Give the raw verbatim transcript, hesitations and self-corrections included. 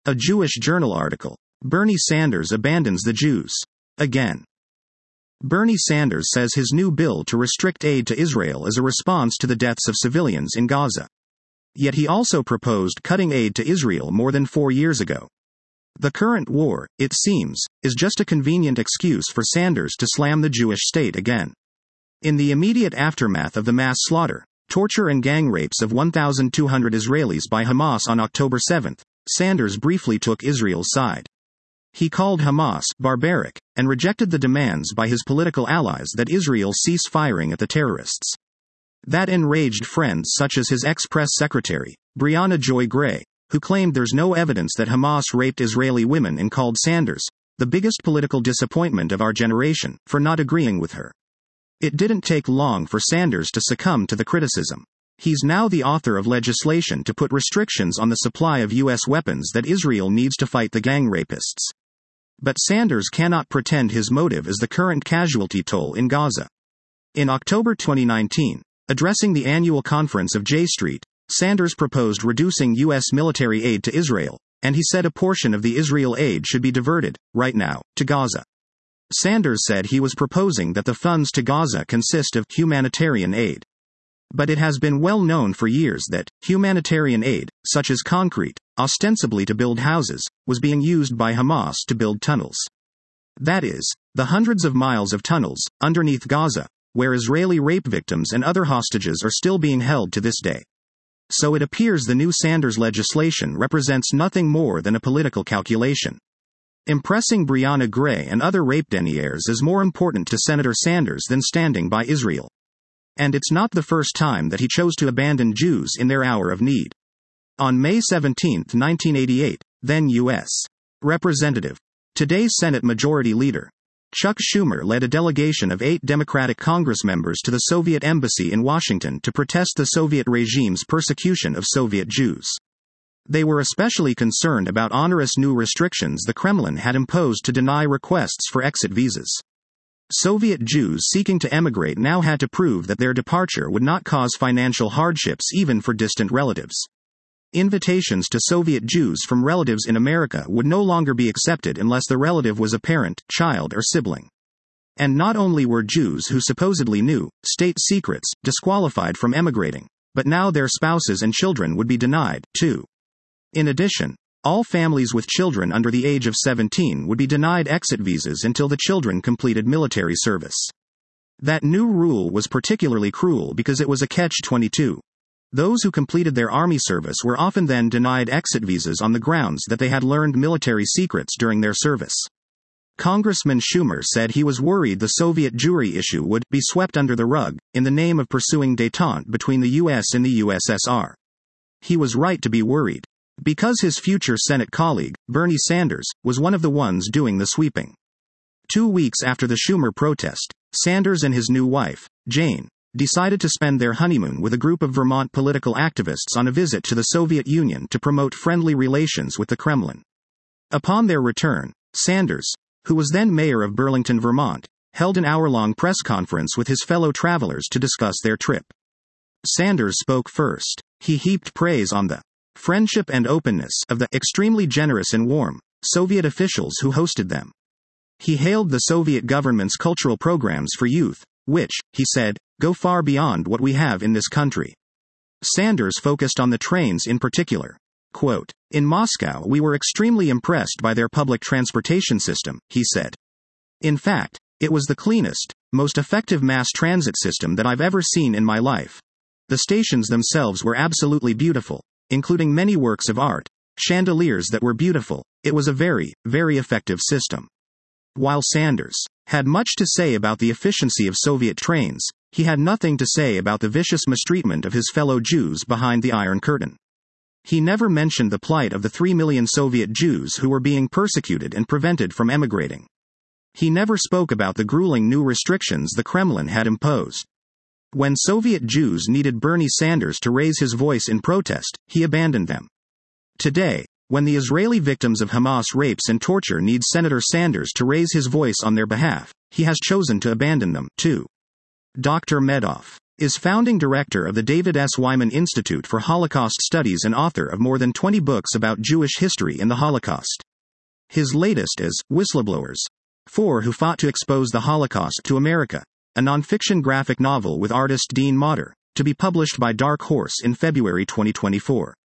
A Jewish Journal article. Bernie Sanders abandons the Jews. Again. Bernie Sanders says his new bill to restrict aid to Israel is a response to the deaths of civilians in Gaza. Yet he also proposed cutting aid to Israel more than four years ago. The current war, it seems, is just a convenient excuse for Sanders to slam the Jewish state again. In the immediate aftermath of the mass slaughter, torture and gang rapes of one thousand two hundred Israelis by Hamas on October seventh, Sanders briefly took Israel's side. He called Hamas barbaric, and rejected the demands by his political allies that Israel cease firing at the terrorists. That enraged friends such as his ex-press secretary, Brianna Joy Gray, who claimed there's no evidence that Hamas raped Israeli women and called Sanders the biggest political disappointment of our generation for not agreeing with her. It didn't take long for Sanders to succumb to the criticism. He's now the author of legislation to put restrictions on the supply of U S weapons that Israel needs to fight the gang rapists. But Sanders cannot pretend his motive is the current casualty toll in Gaza. In October twenty nineteen, addressing the annual conference of J Street, Sanders proposed reducing U S military aid to Israel, and he said a portion of the Israel aid should be diverted, right now, to Gaza. Sanders said he was proposing that the funds to Gaza consist of humanitarian aid. But it has been well known for years that humanitarian aid, such as concrete, ostensibly to build houses, was being used by Hamas to build tunnels. That is, the hundreds of miles of tunnels underneath Gaza, where Israeli rape victims and other hostages are still being held to this day. So it appears the new Sanders legislation represents nothing more than a political calculation. Impressing Brianna Gray and other rape deniers is more important to Senator Sanders than standing by Israel. And it's not the first time that he chose to abandon Jews in their hour of need. On May seventeenth, nineteen eighty-eight, then U S Representative, today's Senate Majority Leader, Chuck Schumer led a delegation of eight Democratic Congress members to the Soviet embassy in Washington to protest the Soviet regime's persecution of Soviet Jews. They were especially concerned about onerous new restrictions the Kremlin had imposed to deny requests for exit visas. Soviet Jews seeking to emigrate now had to prove that their departure would not cause financial hardships even for distant relatives. Invitations to Soviet Jews from relatives in America would no longer be accepted unless the relative was a parent, child, or sibling. And not only were Jews who supposedly knew state secrets disqualified from emigrating, but now their spouses and children would be denied, too. In addition, all families with children under the age of seventeen would be denied exit visas until the children completed military service. That new rule was particularly cruel because it was a catch twenty-two. Those who completed their army service were often then denied exit visas on the grounds that they had learned military secrets during their service. Congressman Schumer said he was worried the Soviet Jewry issue would be swept under the rug in the name of pursuing détente between the U S and the U S S R. He was right to be worried, because his future Senate colleague, Bernie Sanders, was one of the ones doing the sweeping. Two weeks after the Schumer protest, Sanders and his new wife, Jane, decided to spend their honeymoon with a group of Vermont political activists on a visit to the Soviet Union to promote friendly relations with the Kremlin. Upon their return, Sanders, who was then mayor of Burlington, Vermont, held an hour-long press conference with his fellow travelers to discuss their trip. Sanders spoke first. He heaped praise on the friendship and openness of the extremely generous and warm Soviet officials who hosted them. He hailed the Soviet government's cultural programs for youth, which, he said, go far beyond what we have in this country. Sanders focused on the trains in particular. Quote, "In Moscow we were extremely impressed by their public transportation system," he said. "In fact, it was the cleanest, most effective mass transit system that I've ever seen in my life. The stations themselves were absolutely beautiful, including many works of art, chandeliers that were beautiful. It was a very, very effective system." While Sanders had much to say about the efficiency of Soviet trains, he had nothing to say about the vicious mistreatment of his fellow Jews behind the Iron Curtain. He never mentioned the plight of the three million Soviet Jews who were being persecuted and prevented from emigrating. He never spoke about the grueling new restrictions the Kremlin had imposed. When Soviet Jews needed Bernie Sanders to raise his voice in protest, he abandoned them. Today, when the Israeli victims of Hamas rapes and torture need Senator Sanders to raise his voice on their behalf, he has chosen to abandon them, too. Doctor Medoff. is founding director of the David S. Wyman Institute for Holocaust Studies and author of more than twenty books about Jewish history and the Holocaust. His latest is Whistleblowers: Four Who Fought to Expose the Holocaust to America, a nonfiction graphic novel with artist Dean Motter, to be published by Dark Horse in February twenty twenty-four.